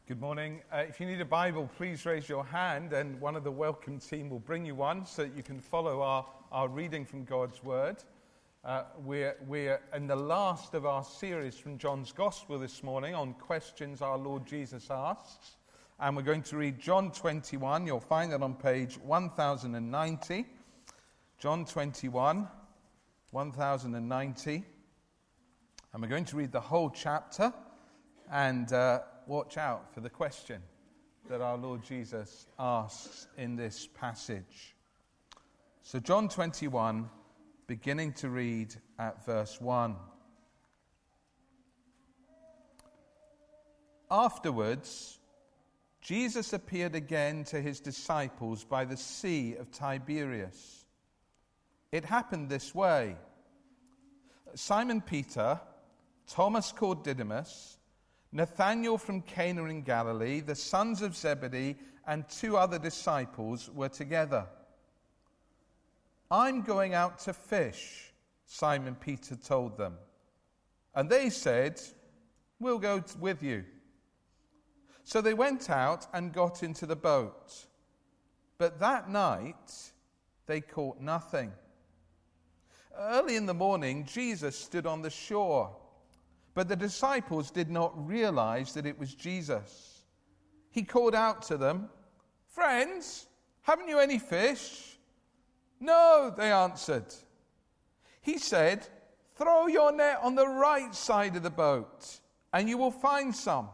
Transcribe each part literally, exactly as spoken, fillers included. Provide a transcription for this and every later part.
Good morning. Uh, if you need a Bible, please raise your hand and one of the welcome team will bring you one so that you can follow our, our reading from God's Word. Uh, we're, we're in the last of our series from John's Gospel this morning on questions our Lord Jesus asks. And we're going to read John twenty-one. You'll find that on page one thousand ninety. John twenty-one, one thousand ninety. And we're going to read the whole chapter and uh, watch out for the question that our Lord Jesus asks in this passage. So John twenty-one, beginning to read at verse one. Afterwards, Jesus appeared again to his disciples by the Sea of Tiberias. It happened this way. Simon Peter, Thomas called Didymus, Nathanael from Cana in Galilee, the sons of Zebedee, and two other disciples were together. "I'm going out to fish," Simon Peter told them. And they said, "We'll go with you." So they went out and got into the boat. But that night they caught nothing. Early in the morning, Jesus stood on the shore. But the disciples did not realize that it was Jesus. He called out to them, "Friends, haven't you any fish?" "No," they answered. He said, "Throw your net on the right side of the boat, and you will find some."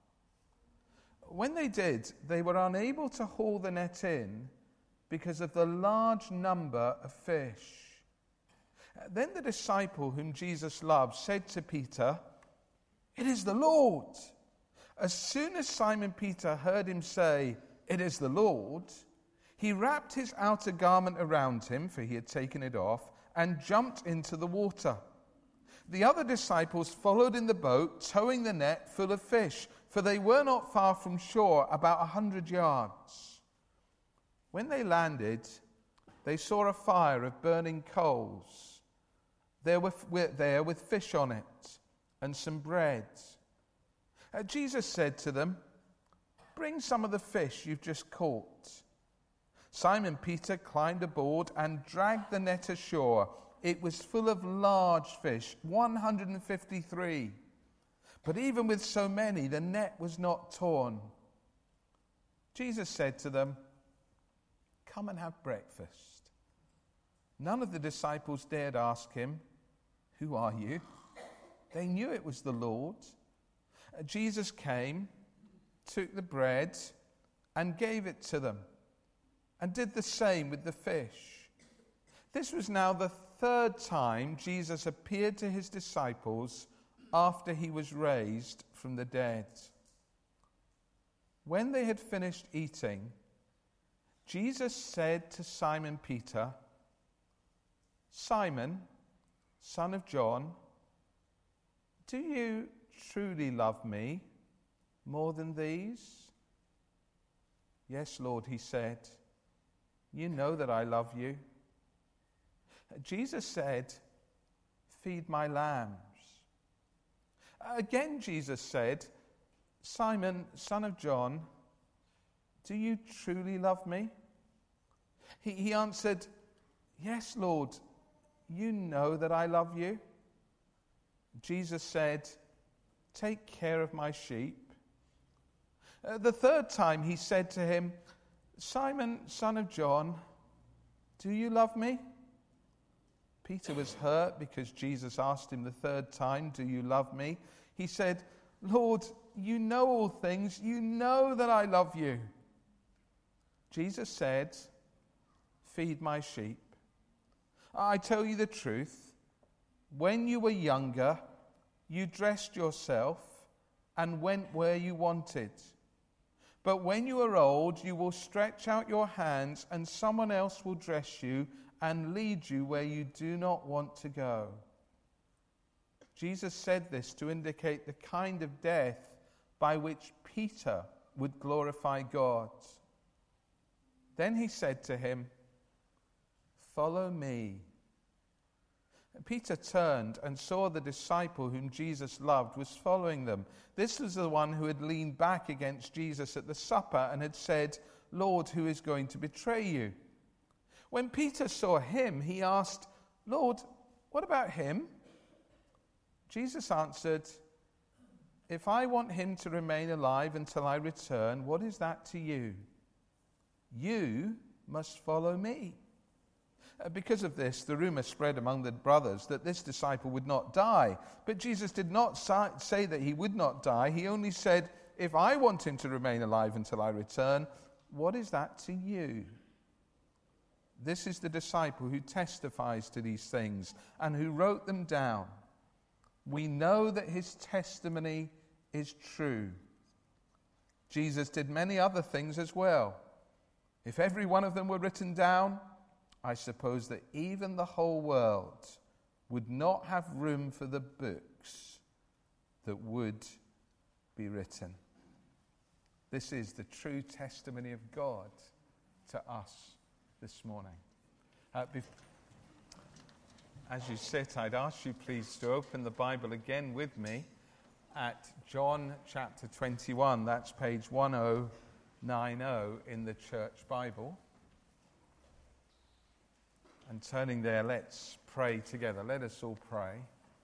When they did, they were unable to haul the net in because of the large number of fish. Then the disciple whom Jesus loved said to Peter, "It is the Lord." As soon as Simon Peter heard him say, "It is the Lord," he wrapped his outer garment around him, for he had taken it off, and jumped into the water. The other disciples followed in the boat, towing the net full of fish, for they were not far from shore, about a hundred yards. When they landed, they saw a fire of burning coals. There were there with fish on it, and some bread. Uh, Jesus said to them, "Bring some of the fish you've just caught." Simon Peter climbed aboard and dragged the net ashore. It was full of large fish, one hundred fifty-three. But even with so many, the net was not torn. Jesus said to them, "Come and have breakfast." None of the disciples dared ask him, "Who are you?" They knew it was the Lord. Jesus came, took the bread, and gave it to them, and did the same with the fish. This was now the third time Jesus appeared to his disciples after he was raised from the dead. When they had finished eating, Jesus said to Simon Peter, "Simon, son of John, do you truly love me more than these?" "Yes, Lord," he said. "You know that I love you." Jesus said, "Feed my lambs." Again, Jesus said, "Simon, son of John, do you truly love me?" He, he answered, "Yes, Lord, you know that I love you." Jesus said, "Take care of my sheep." Uh, the third time he said to him, "Simon, son of John, do you love me?" Peter was hurt because Jesus asked him the third time, "Do you love me?" He said, "Lord, you know all things. You know that I love you." Jesus said, "Feed my sheep. I tell you the truth. When you were younger, you dressed yourself and went where you wanted. But when you are old, you will stretch out your hands and someone else will dress you and lead you where you do not want to go." Jesus said this to indicate the kind of death by which Peter would glorify God. Then he said to him, "Follow me." Peter turned and saw the disciple whom Jesus loved was following them. This was the one who had leaned back against Jesus at the supper and had said, "Lord, who is going to betray you?" When Peter saw him, he asked, "Lord, what about him?" Jesus answered, "If I want him to remain alive until I return, what is that to you? You must follow me." Because of this, the rumor spread among the brothers that this disciple would not die. But Jesus did not say that he would not die. He only said, "If I want him to remain alive until I return, what is that to you?" This is the disciple who testifies to these things and who wrote them down. We know that his testimony is true. Jesus did many other things as well. If every one of them were written down, I suppose that even the whole world would not have room for the books that would be written. This is the true testimony of God to us this morning. Uh, bef- as you sit, I'd ask you please to open the Bible again with me at John chapter twenty-one. That's page one oh nine oh in the Church Bible. And turning there, let's pray together. Let us all pray.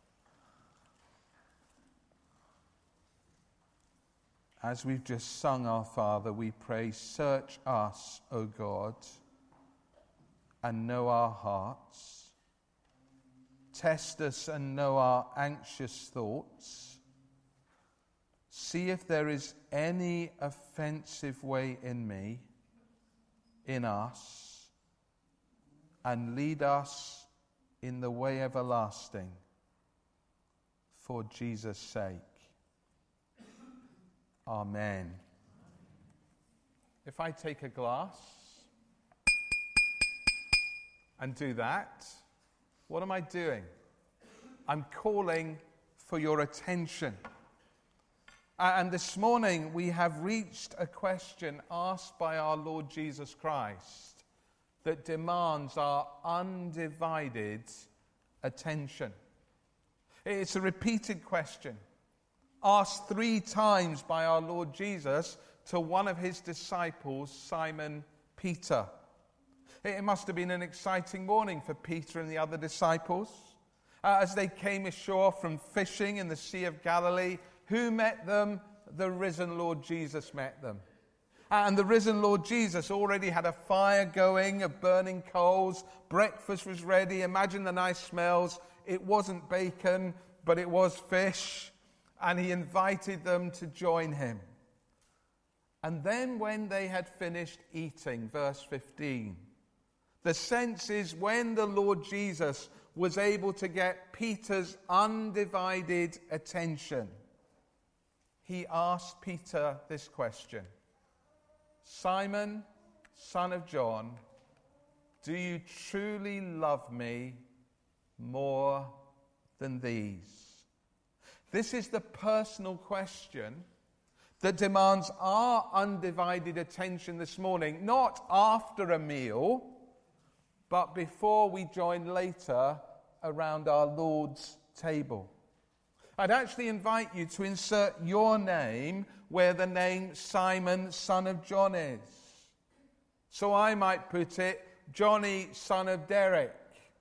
As we've just sung Our Father, we pray, search us, O God, and know our hearts. Test us and know our anxious thoughts. See if there is any offensive way in me, in us, and lead us in the way everlasting, for Jesus' sake. Amen. If I take a glass and do that, what am I doing? I'm calling for your attention. And this morning we have reached a question asked by our Lord Jesus Christ that demands our undivided attention. It's a repeated question, asked three times by our Lord Jesus to one of his disciples, Simon Peter. It must have been an exciting morning for Peter and the other disciples. Uh, as they came ashore from fishing in the Sea of Galilee, who met them? The risen Lord Jesus met them. And the risen Lord Jesus already had a fire going of burning coals. Breakfast was ready. Imagine the nice smells. It wasn't bacon, but it was fish. And he invited them to join him. And then when they had finished eating, verse fifteen, the sense is when the Lord Jesus was able to get Peter's undivided attention, he asked Peter this question. Simon, son of John, do you truly love me more than these? This is the personal question that demands our undivided attention this morning, not after a meal, but before we join later around our Lord's table. I'd actually invite you to insert your name where the name Simon, son of John is. So I might put it, Johnny, son of Derek.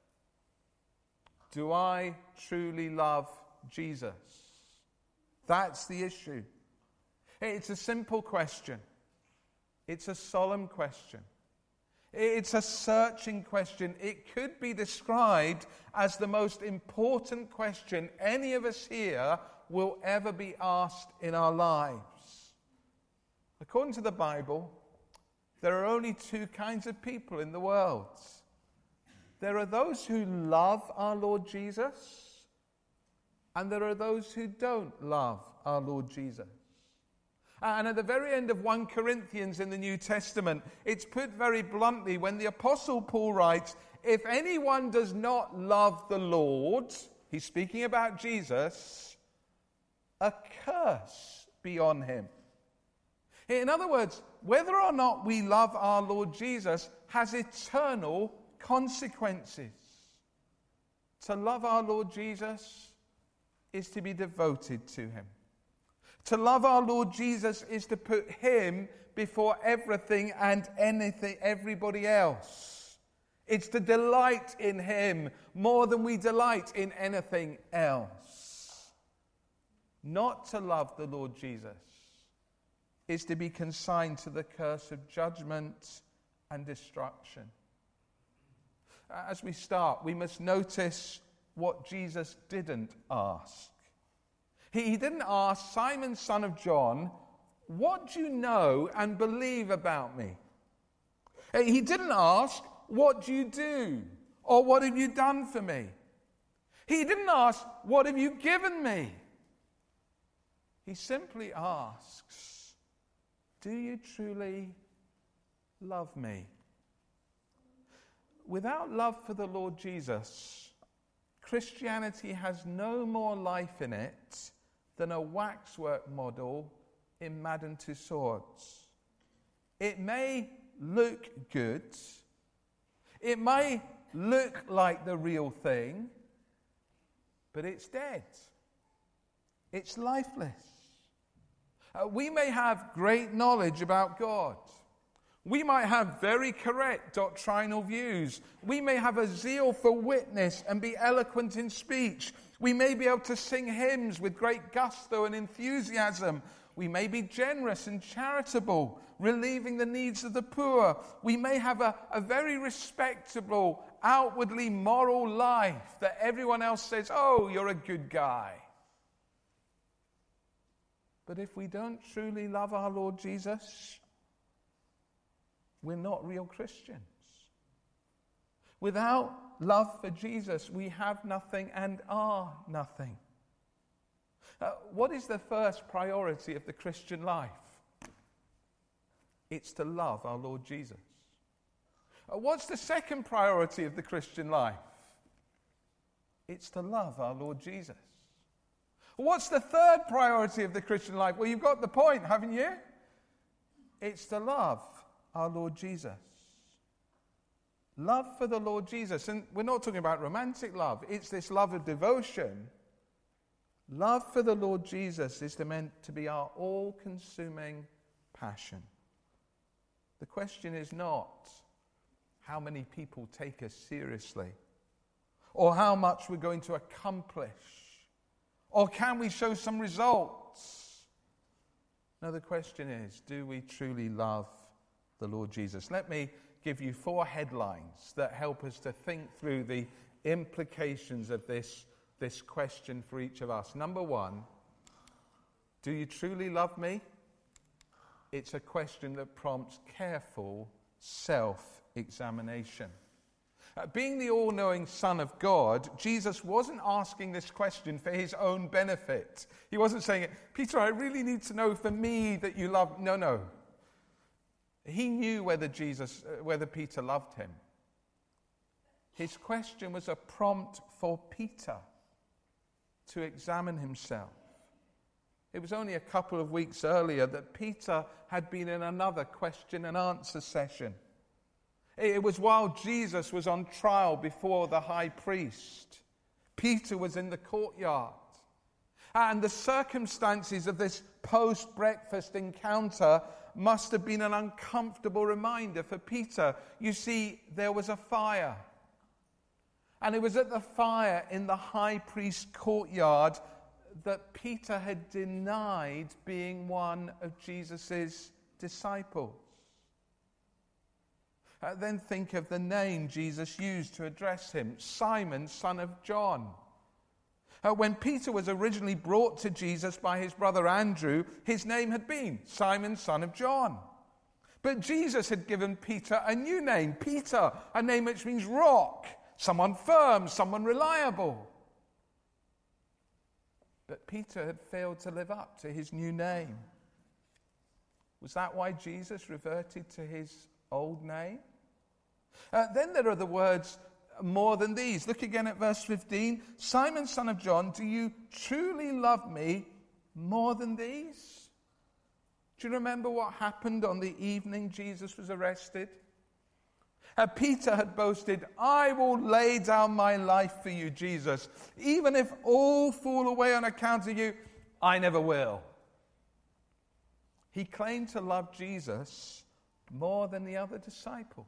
Do I truly love Jesus? That's the issue. It's a simple question. It's a solemn question. It's a searching question. It could be described as the most important question any of us here will ever be asked in our lives. According to the Bible, there are only two kinds of people in the world. There are those who love our Lord Jesus, and there are those who don't love our Lord Jesus. And at the very end of First Corinthians in the New Testament, it's put very bluntly when the Apostle Paul writes, if anyone does not love the Lord, he's speaking about Jesus, a curse be on him. In other words, whether or not we love our Lord Jesus has eternal consequences. To love our Lord Jesus is to be devoted to him. To love our Lord Jesus is to put him before everything and anything, everybody else. It's to delight in him more than we delight in anything else. Not to love the Lord Jesus is to be consigned to the curse of judgment and destruction. As we start, we must notice what Jesus didn't ask. He, he didn't ask, Simon, son of John, what do you know and believe about me? He didn't ask, what do you do? Or what have you done for me? He didn't ask, what have you given me? He simply asks, do you truly love me? Without love for the Lord Jesus, Christianity has no more life in it than a waxwork model in Madame Tussauds. It may look good, it may look like the real thing, but it's dead. It's lifeless. Uh, we may have great knowledge about God. We might have very correct doctrinal views. We may have a zeal for witness and be eloquent in speech. We may be able to sing hymns with great gusto and enthusiasm. We may be generous and charitable, relieving the needs of the poor. We may have a, a very respectable, outwardly moral life that everyone else says, oh, you're a good guy. But if we don't truly love our Lord Jesus, we're not real Christians. Without love for Jesus, we have nothing and are nothing. Uh, what is the first priority of the Christian life? It's to love our Lord Jesus. Uh, what's the second priority of the Christian life? It's to love our Lord Jesus. What's the third priority of the Christian life? Well, you've got the point, haven't you? It's to love our Lord Jesus. Love for the Lord Jesus. And we're not talking about romantic love. It's this love of devotion. Love for the Lord Jesus is meant to be our all-consuming passion. The question is not how many people take us seriously, or how much we're going to accomplish, or can we show some results. No, the question is, do we truly love the Lord Jesus? Let me give you four headlines that help us to think through the implications of this, this question for each of us. Number one, do you truly love me? It's a question that prompts careful self-examination. Uh, being the all-knowing Son of God, Jesus wasn't asking this question for his own benefit. He wasn't saying, Peter, I really need to know for me that you love... No, no. He knew whether Jesus, uh, whether Peter loved him. His question was a prompt for Peter to examine himself. It was only a couple of weeks earlier that Peter had been in another question and answer session. It was while Jesus was on trial before the high priest. Peter was in the courtyard. And the circumstances of this post-breakfast encounter must have been an uncomfortable reminder for Peter. You see, there was a fire. And it was at the fire in the high priest's courtyard that Peter had denied being one of Jesus' disciples. Uh, then think of the name Jesus used to address him, Simon, son of John. Uh, when Peter was originally brought to Jesus by his brother Andrew, his name had been Simon, son of John. But Jesus had given Peter a new name, Peter, a name which means rock, someone firm, someone reliable. But Peter had failed to live up to his new name. Was that why Jesus reverted to his old name? Uh, then there are the words, more than these. Look again at verse fifteen. Simon, son of John, do you truly love me more than these? Do you remember what happened on the evening Jesus was arrested? Uh, Peter had boasted, I will lay down my life for you, Jesus. Even if all fall away on account of you, I never will. He claimed to love Jesus more than the other disciples.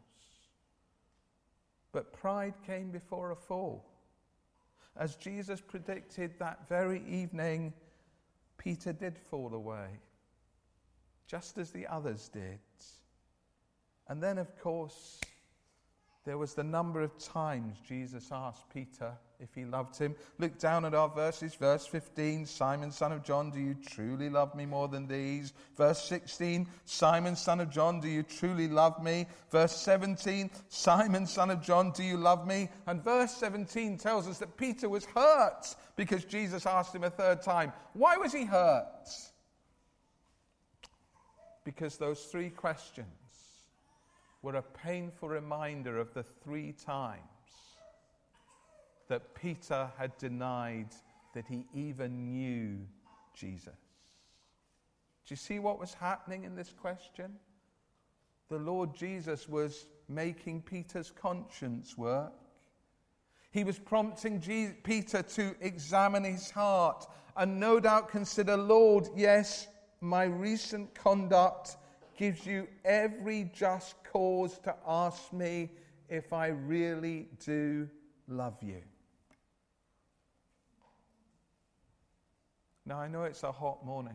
But pride came before a fall. As Jesus predicted that very evening, Peter did fall away, just as the others did. And then, of course, there was the number of times Jesus asked Peter if he loved him. Look down at our verses. Verse fifteen, Simon, son of John, do you truly love me more than these? Verse sixteen, Simon, son of John, do you truly love me? Verse seventeen, Simon, son of John, do you love me? And verse seventeen tells us that Peter was hurt because Jesus asked him a third time. Why was he hurt? Because those three questions were a painful reminder of the three times that Peter had denied that he even knew Jesus. Do you see what was happening in this question? The Lord Jesus was making Peter's conscience work. He was prompting Je- Peter to examine his heart and no doubt consider, Lord, yes, my recent conduct gives you every just cause to ask me if I really do love you. Now, I know it's a hot morning,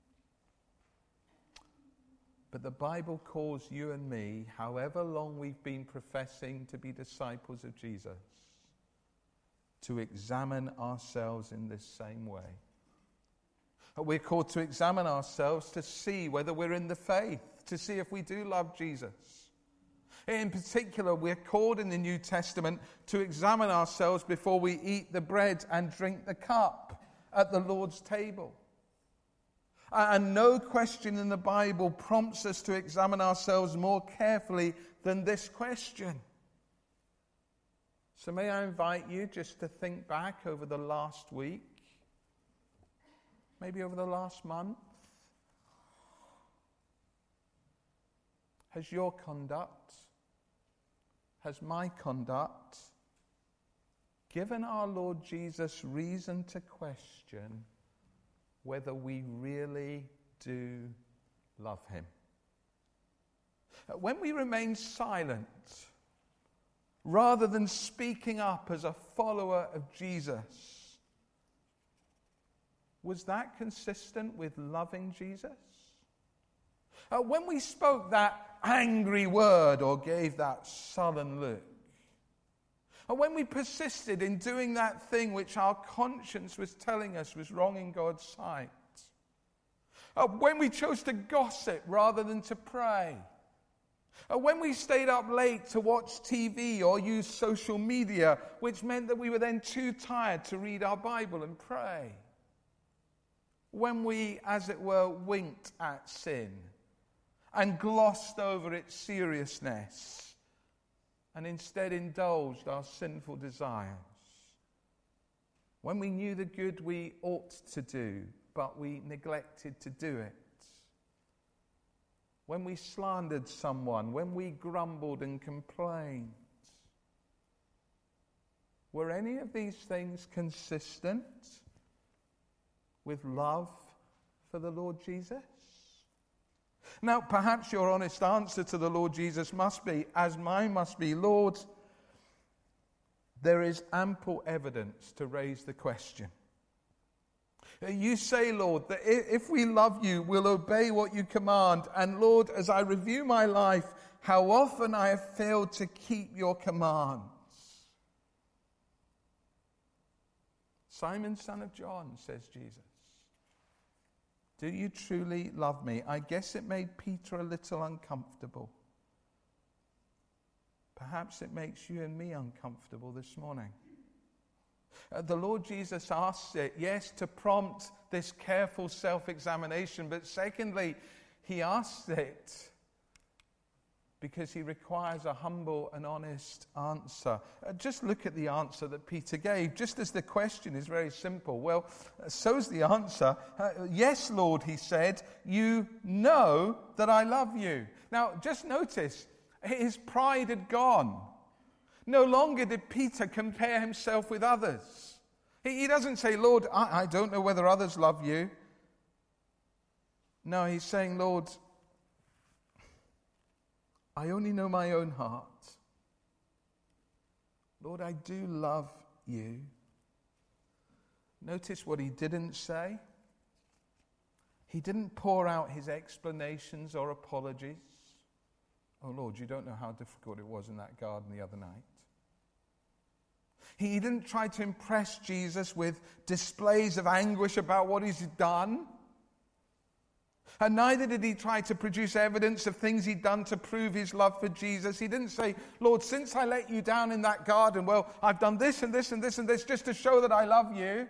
but the Bible calls you and me, however long we've been professing to be disciples of Jesus, to examine ourselves in this same way. We're called to examine ourselves to see whether we're in the faith, to see if we do love Jesus. In particular, we're called in the New Testament to examine ourselves before we eat the bread and drink the cup at the Lord's table. And no question in the Bible prompts us to examine ourselves more carefully than this question. So may I invite you just to think back over the last week, maybe over the last month. Has your conduct, has my conduct given our Lord Jesus reason to question whether we really do love him? When we remain silent, rather than speaking up as a follower of Jesus, was that consistent with loving Jesus? Uh, when we spoke that angry word or gave that sullen look, and when we persisted in doing that thing which our conscience was telling us was wrong in God's sight, uh, when we chose to gossip rather than to pray, uh, when we stayed up late to watch T V or use social media, which meant that we were then too tired to read our Bible and pray, when we, as it were, winked at sin and glossed over its seriousness and instead indulged our sinful desires, when we knew the good we ought to do, but we neglected to do it, when we slandered someone, when we grumbled and complained, were any of these things consistent with love for the Lord Jesus? Now, perhaps your honest answer to the Lord Jesus must be, as mine must be, Lord, there is ample evidence to raise the question. You say, Lord, that if we love you, we'll obey what you command. And Lord, as I review my life, how often I have failed to keep your commands. Simon, son of John, says Jesus, do you truly love me? I guess it made Peter a little uncomfortable. Perhaps it makes you and me uncomfortable this morning. Uh, the Lord Jesus asks it, yes, to prompt this careful self-examination, but secondly, he asks it because he requires a humble and honest answer. Uh, just look at the answer that Peter gave, just as the question is very simple. Well, uh, so's the answer. Uh, yes, Lord, he said, you know that I love you. Now, just notice, His pride had gone. No longer did Peter compare himself with others. He, he doesn't say, Lord, I, I don't know whether others love you. No, he's saying, Lord, I only know my own heart. Lord, I do love you. Notice what he didn't say. He didn't pour out his explanations or apologies. Oh, Lord, you don't know how difficult it was in that garden the other night. He didn't try to impress Jesus with displays of anguish about what he's done. And neither did he try to produce evidence of things he'd done to prove his love for Jesus. He didn't say, Lord, since I let you down in that garden, well, I've done this and this and this and this just to show that I love you.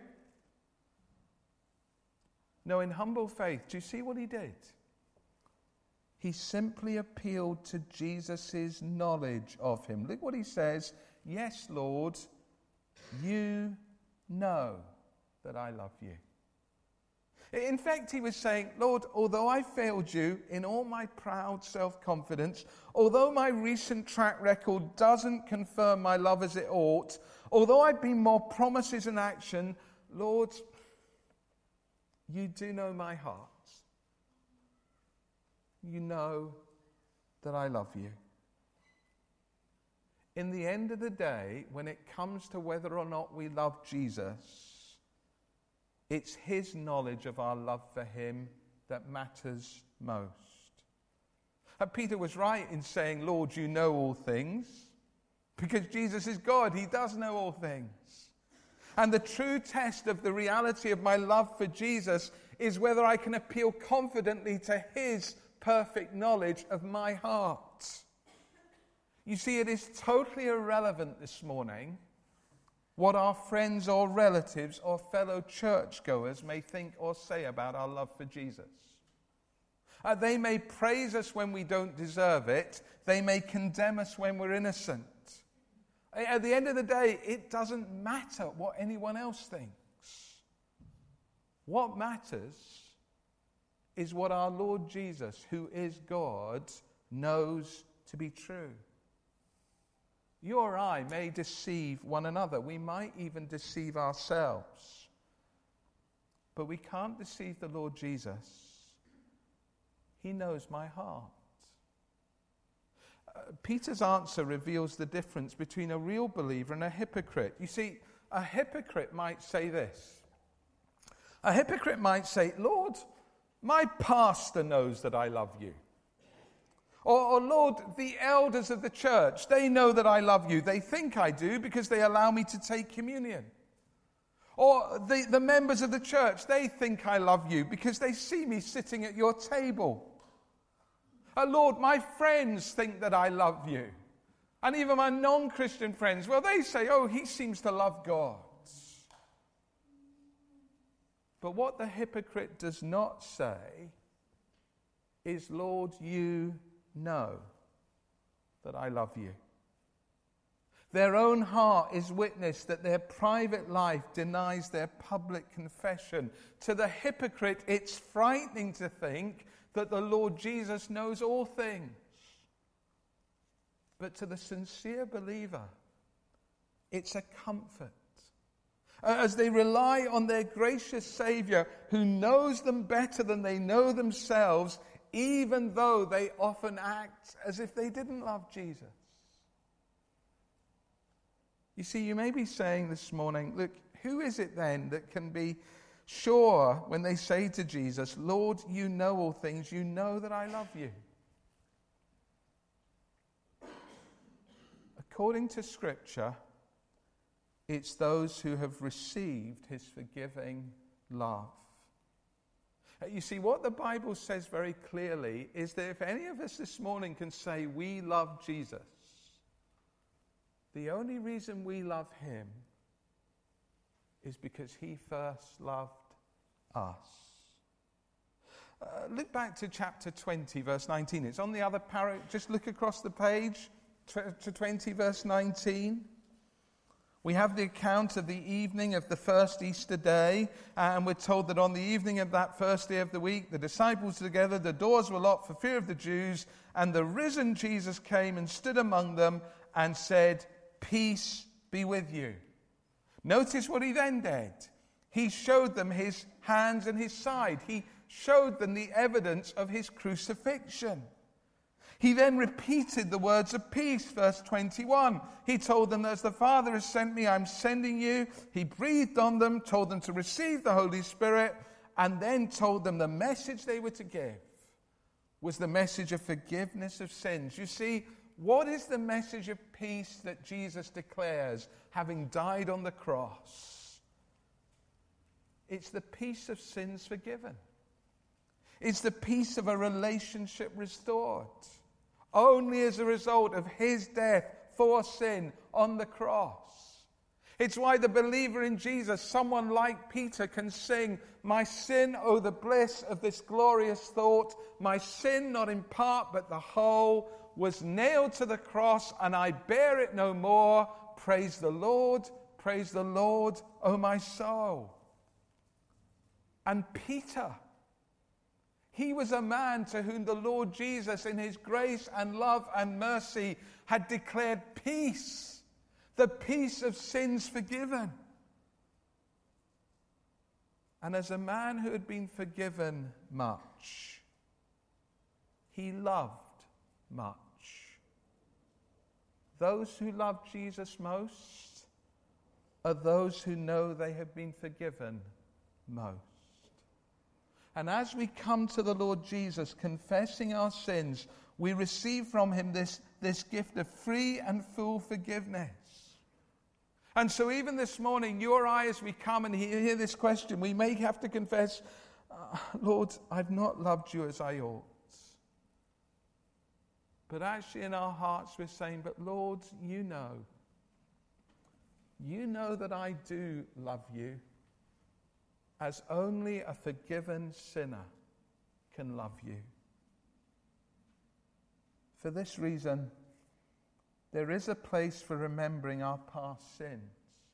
No, in humble faith, do you see what he did? He simply appealed to Jesus' knowledge of him. Look what he says. Yes, Lord, you know that I love you. In fact, he was saying, Lord, although I failed you in all my proud self-confidence, although my recent track record doesn't confirm my love as it ought, although I've been more promises in action, Lord, you do know my heart. You know that I love you. In the end of the day, when it comes to whether or not we love Jesus, it's his knowledge of our love for him that matters most. And Peter was right in saying, Lord, you know all things, because Jesus is God. He does know all things. And the true test of the reality of my love for Jesus is whether I can appeal confidently to his perfect knowledge of my heart. You see, it is totally irrelevant this morning what our friends or relatives or fellow churchgoers may think or say about our love for Jesus. Uh, they may praise us when we don't deserve it. They may condemn us when we're innocent. At the end of the day, it doesn't matter what anyone else thinks. What matters is what our Lord Jesus, who is God, knows to be true. You or I may deceive one another. We might even deceive ourselves. But we can't deceive the Lord Jesus. He knows my heart. Uh, Peter's answer reveals the difference between a real believer and a hypocrite. You see, a hypocrite might say this. A hypocrite might say, Lord, my pastor knows that I love you. Or, or, Lord, the elders of the church, they know that I love you. They think I do because they allow me to take communion. Or the, the members of the church, they think I love you because they see me sitting at your table. Oh, Lord, my friends think that I love you. And even my non-Christian friends, well, they say, oh, he seems to love God. But what the hypocrite does not say is, Lord, you know that I love you. Their own heart is witness that their private life denies their public confession. To the hypocrite, it's frightening to think that the Lord Jesus knows all things. But to the sincere believer, it's a comfort. As they rely on their gracious Savior, who knows them better than they know themselves, even though they often act as if they didn't love Jesus. You see, you may be saying this morning, look, who is it then that can be sure when they say to Jesus, Lord, you know all things, you know that I love you? According to Scripture, it's those who have received his forgiving love. You see, what the Bible says very clearly is that if any of us this morning can say we love Jesus, the only reason we love him is because he first loved us. Uh, look back to chapter twenty, verse nineteen. It's on the other paragraph. Just look across the page to twenty, verse nineteen. We have the account of the evening of the first Easter day, and we're told that on the evening of that first day of the week, the disciples were together, the doors were locked for fear of the Jews, and the risen Jesus came and stood among them and said, "Peace be with you." Notice what he then did. He showed them his hands and his side. He showed them the evidence of his crucifixion. He then repeated the words of peace, verse twenty-one. He told them, "As the Father has sent me, I'm sending you." He breathed on them, told them to receive the Holy Spirit, and then told them the message they were to give was the message of forgiveness of sins. You see, what is the message of peace that Jesus declares, having died on the cross? It's the peace of sins forgiven. It's the peace of a relationship restored. Only as a result of his death for sin on the cross. It's why the believer in Jesus, someone like Peter, can sing, "My sin, oh the bliss of this glorious thought, my sin not in part but the whole, was nailed to the cross and I bear it no more. Praise the Lord, praise the Lord, oh my soul." And Peter, he was a man to whom the Lord Jesus, in his grace and love and mercy, had declared peace, the peace of sins forgiven. And as a man who had been forgiven much, he loved much. Those who love Jesus most are those who know they have been forgiven most. And as we come to the Lord Jesus, confessing our sins, we receive from him this, this gift of free and full forgiveness. And so even this morning, you or I, as we come and hear this question, we may have to confess, uh, "Lord, I've not loved you as I ought." But actually in our hearts we're saying, "But Lord, you know. You know that I do love you, as only a forgiven sinner can love you." For this reason, there is a place for remembering our past sins.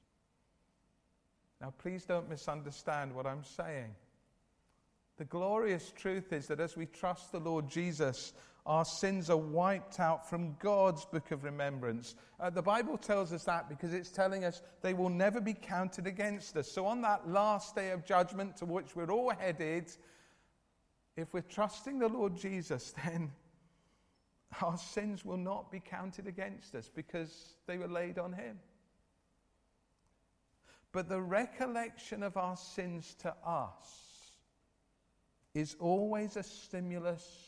Now, please don't misunderstand what I'm saying. The glorious truth is that as we trust the Lord Jesus, our sins are wiped out from God's book of remembrance. Uh, the Bible tells us that because it's telling us they will never be counted against us. So on that last day of judgment to which we're all headed, if we're trusting the Lord Jesus, then our sins will not be counted against us because they were laid on him. But the recollection of our sins to us is always a stimulus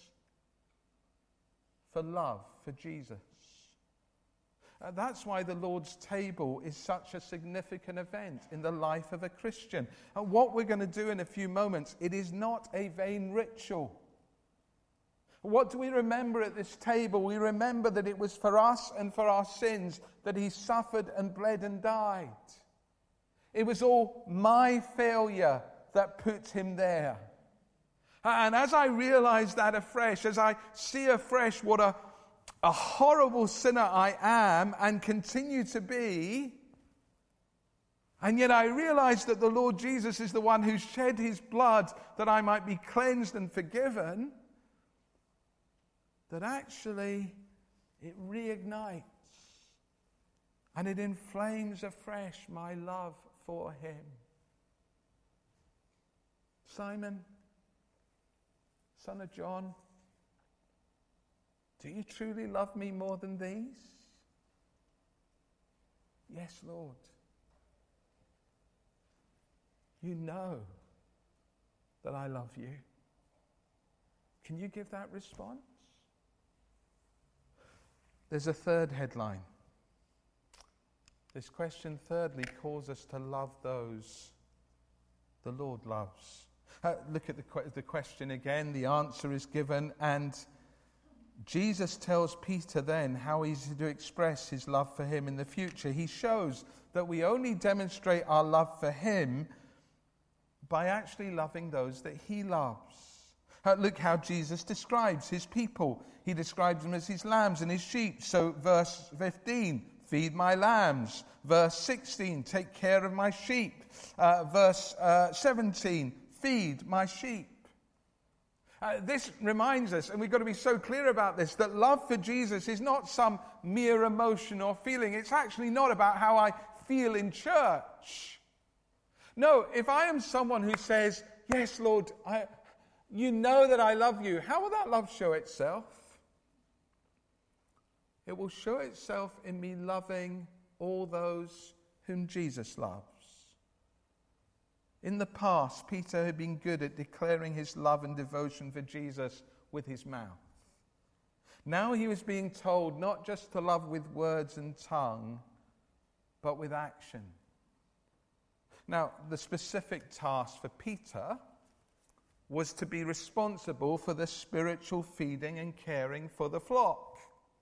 for love for Jesus. Uh, that's why the Lord's table is such a significant event in the life of a Christian. And what we're going to do in a few moments, it is not a vain ritual. What do we remember at this table? We remember that it was for us and for our sins that he suffered and bled and died. It was all my failure that put him there. And as I realize that afresh, as I see afresh what a, a horrible sinner I am and continue to be, and yet I realize that the Lord Jesus is the one who shed his blood that I might be cleansed and forgiven, that actually it reignites and it inflames afresh my love for him. Simon, son of John, do you truly love me more than these? Yes, Lord. You know that I love you. Can you give that response? There's a third headline. This question, thirdly, calls us to love those the Lord loves. Uh, look at the, que- the question again. The answer is given, and Jesus tells Peter then how he's to express his love for him in the future. He shows that we only demonstrate our love for him by actually loving those that he loves. Uh, look how Jesus describes his people. He describes them as his lambs and his sheep. So verse fifteen, feed my lambs. Verse sixteen, take care of my sheep. Uh, verse uh, seventeen, feed my sheep. Uh, this reminds us, and we've got to be so clear about this, that love for Jesus is not some mere emotion or feeling. It's actually not about how I feel in church. No, if I am someone who says, yes, Lord, I, you know that I love you, how will that love show itself? It will show itself in me loving all those whom Jesus loves. In the past, Peter had been good at declaring his love and devotion for Jesus with his mouth. Now he was being told not just to love with words and tongue, but with action. Now, the specific task for Peter was to be responsible for the spiritual feeding and caring for the flock.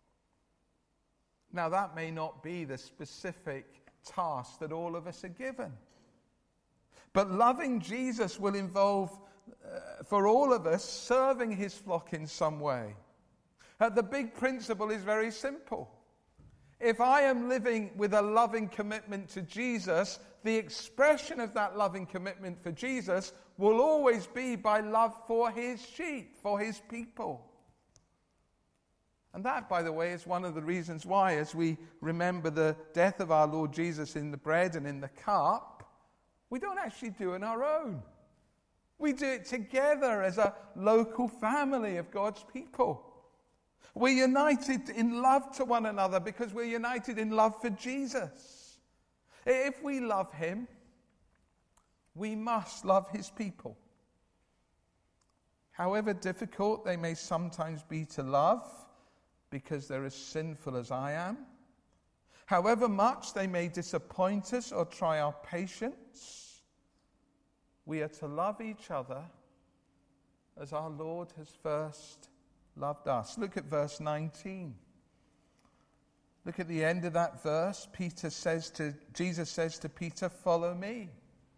Now, that may not be the specific task that all of us are given. But loving Jesus will involve, uh, for all of us, serving his flock in some way. Uh, the big principle is very simple. If I am living with a loving commitment to Jesus, the expression of that loving commitment for Jesus will always be by love for his sheep, for his people. And that, by the way, is one of the reasons why, as we remember the death of our Lord Jesus in the bread and in the cup, we don't actually do it on our own. We do it together as a local family of God's people. We're united in love to one another because we're united in love for Jesus. If we love him, we must love his people. However difficult they may sometimes be to love, because they're as sinful as I am, however much they may disappoint us or try our patience, we are to love each other as our Lord has first loved us. Look at verse nineteen. Look at the end of that verse. Peter says to Jesus says to Peter, "Follow me."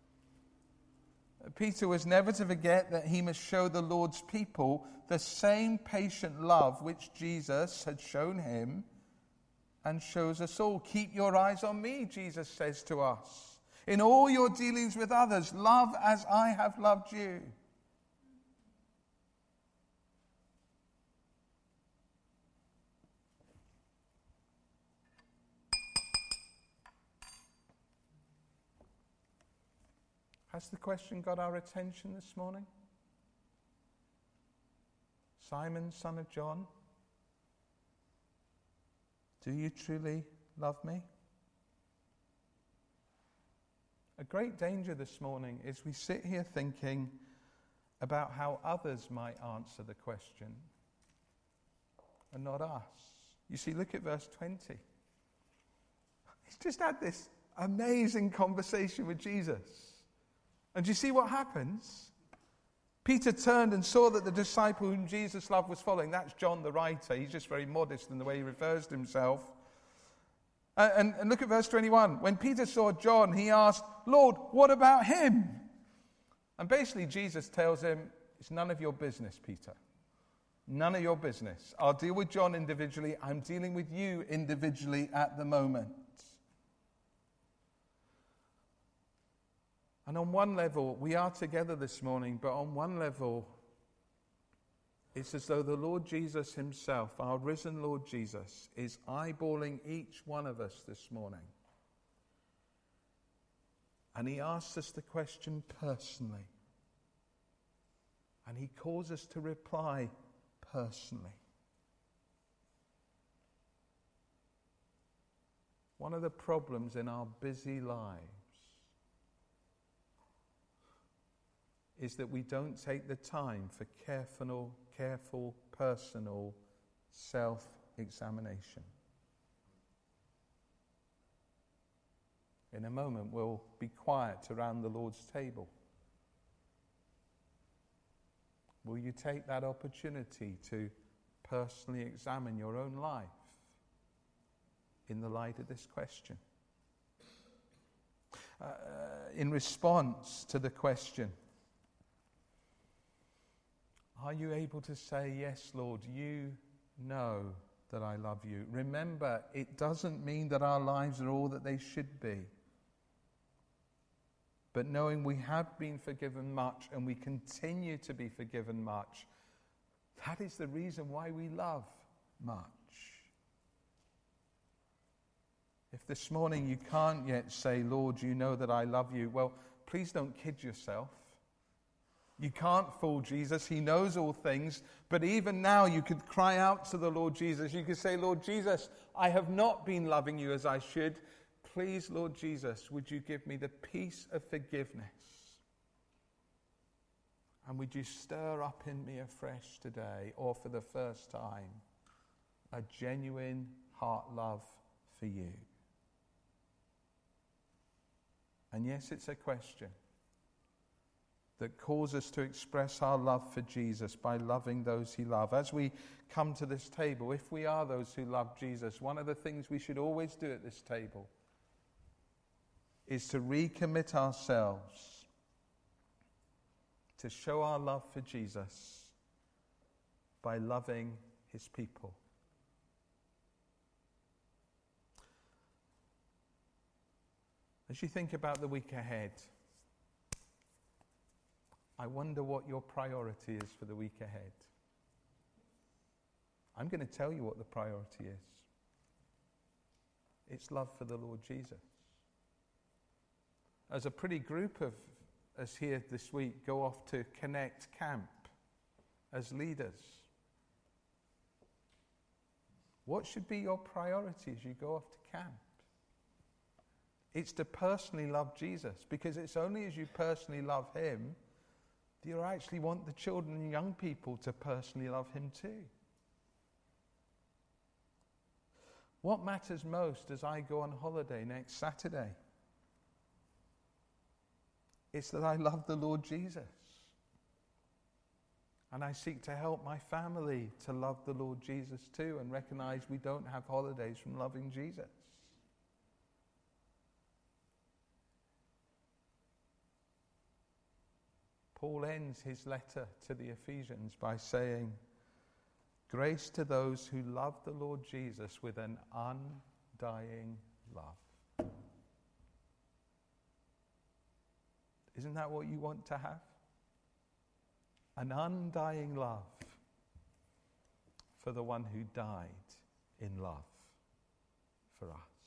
Peter was never to forget that he must show the Lord's people the same patient love which Jesus had shown him and shows us all. Keep your eyes on me, Jesus says to us. In all your dealings with others, love as I have loved you. Has the question got our attention this morning? Simon, son of John, do you truly love me? A great danger this morning is we sit here thinking about how others might answer the question and not us. You see, look at verse twenty. He's just had this amazing conversation with Jesus. And do you see what happens? Peter turned and saw that the disciple whom Jesus loved was following. That's John the writer. He's just very modest in the way he refers to himself. And, and, and look at verse twenty-one. When Peter saw John, he asked, "Lord, what about him?" And basically Jesus tells him, it's none of your business, Peter. None of your business. I'll deal with John individually. I'm dealing with you individually at the moment. And on one level, we are together this morning, but on one level, it's as though the Lord Jesus himself, our risen Lord Jesus, is eyeballing each one of us this morning. And he asks us the question personally. And he calls us to reply personally. One of the problems in our busy lives is that we don't take the time for careful, careful, personal self-examination. In a moment, we'll be quiet around the Lord's table. Will you take that opportunity to personally examine your own life in the light of this question? Uh, in response to the question, are you able to say, yes, Lord, you know that I love you. Remember, it doesn't mean that our lives are all that they should be. But knowing we have been forgiven much and we continue to be forgiven much, that is the reason why we love much. If this morning you can't yet say, Lord, you know that I love you, well, please don't kid yourself. You can't fool Jesus. He knows all things. But even now you could cry out to the Lord Jesus. You could say, Lord Jesus, I have not been loving you as I should. Please, Lord Jesus, would you give me the peace of forgiveness? And would you stir up in me afresh today, or for the first time, a genuine heart love for you? And yes, it's a question that calls us to express our love for Jesus by loving those he loves. As we come to this table, if we are those who love Jesus, one of the things we should always do at this table is to recommit ourselves to show our love for Jesus by loving his people. As you think about the week ahead, I wonder what your priority is for the week ahead. I'm going to tell you what the priority is. It's love for the Lord Jesus. As a pretty group of us here this week go off to Connect Camp as leaders, what should be your priority as you go off to camp? It's to personally love Jesus, because it's only as you personally love him do you actually want the children and young people to personally love him too. What matters most as I go on holiday next Saturday? It's that I love the Lord Jesus. And I seek to help my family to love the Lord Jesus too, and recognize we don't have holidays from loving Jesus. Paul ends his letter to the Ephesians by saying, grace to those who love the Lord Jesus with an undying love. Isn't that what you want to have? An undying love for the one who died in love for us.